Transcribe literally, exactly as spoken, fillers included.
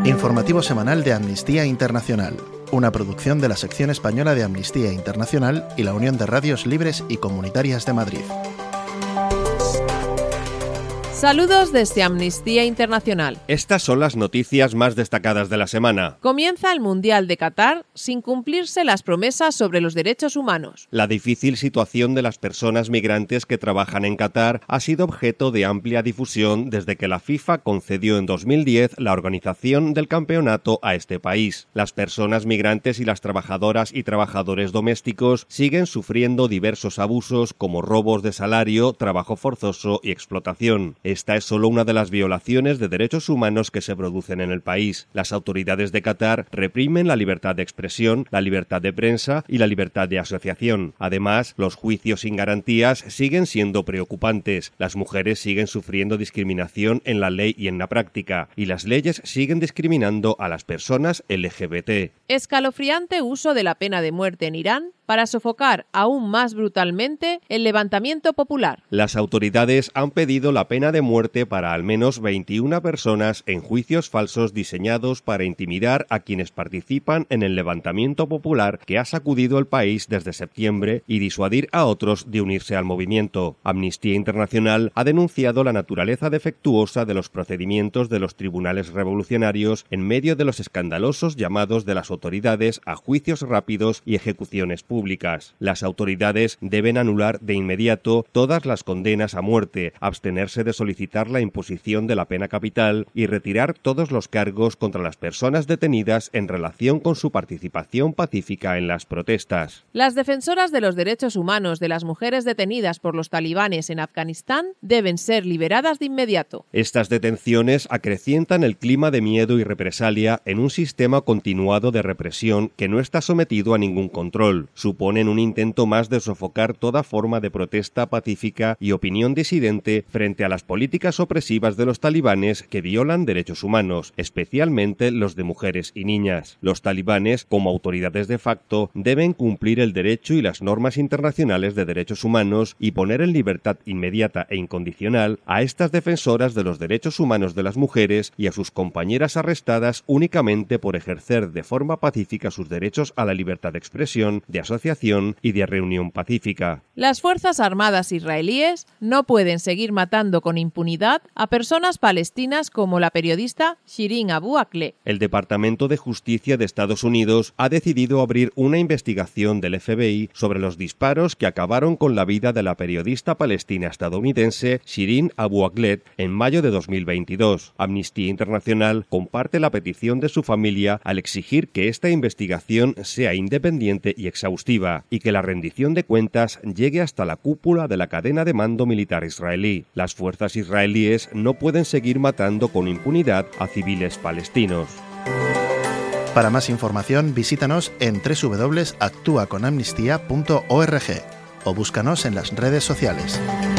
Informativo semanal de Amnistía Internacional, una producción de la sección española de Amnistía Internacional y la Unión de Radios Libres y Comunitarias de Madrid. Saludos desde Amnistía Internacional. Estas son las noticias más destacadas de la semana. Comienza el Mundial de Qatar sin cumplirse las promesas sobre los derechos humanos. La difícil situación de las personas migrantes que trabajan en Qatar ha sido objeto de amplia difusión desde que la FIFA concedió en dos mil diez la organización del campeonato a este país. Las personas migrantes y las trabajadoras y trabajadores domésticos siguen sufriendo diversos abusos como robos de salario, trabajo forzoso y explotación. Esta es solo una de las violaciones de derechos humanos que se producen en el país. Las autoridades de Qatar reprimen la libertad de expresión, la libertad de prensa y la libertad de asociación. Además, los juicios sin garantías siguen siendo preocupantes. Las mujeres siguen sufriendo discriminación en la ley y en la práctica, y las leyes siguen discriminando a las personas L G B T. Escalofriante uso de la pena de muerte en Irán para sofocar aún más brutalmente el levantamiento popular. Las autoridades han pedido la pena de muerte para al menos veintiuna personas en juicios falsos diseñados para intimidar a quienes participan en el levantamiento popular que ha sacudido el país desde septiembre y disuadir a otros de unirse al movimiento. Amnistía Internacional ha denunciado la naturaleza defectuosa de los procedimientos de los tribunales revolucionarios en medio de los escandalosos llamados de las autoridades a juicios rápidos y ejecuciones públicas. Las autoridades deben anular de inmediato todas las condenas a muerte, abstenerse de solicitar la imposición de la pena capital y retirar todos los cargos contra las personas detenidas en relación con su participación pacífica en las protestas. Las defensoras de los derechos humanos de las mujeres detenidas por los talibanes en Afganistán deben ser liberadas de inmediato. Estas detenciones acrecientan el clima de miedo y represalia en un sistema continuado de represión que no está sometido a ningún control. Suponen un intento más de sofocar toda forma de protesta pacífica y opinión disidente frente a las políticas opresivas de los talibanes que violan derechos humanos, especialmente los de mujeres y niñas. Los talibanes, como autoridades de facto, deben cumplir el derecho y las normas internacionales de derechos humanos y poner en libertad inmediata e incondicional a estas defensoras de los derechos humanos de las mujeres y a sus compañeras arrestadas únicamente por ejercer de forma pacífica sus derechos a la libertad de expresión, de asociación y de reunión pacífica. Las Fuerzas Armadas israelíes no pueden seguir matando con impunidad a personas palestinas como la periodista Shirin Abu Akleh. El Departamento de Justicia de Estados Unidos ha decidido abrir una investigación del F B I sobre los disparos que acabaron con la vida de la periodista palestina estadounidense Shirin Abu Akleh en mayo de dos mil veintidós. Amnistía Internacional comparte la petición de su familia al exigir que esta investigación sea independiente y exhaustiva y que la rendición de cuentas llegue hasta la cúpula de la cadena de mando militar israelí. Las fuerzas israelíes no pueden seguir matando con impunidad a civiles palestinos. Para más información, visítanos en doble u doble u doble u punto actúa con amnistía punto org o búscanos en las redes sociales.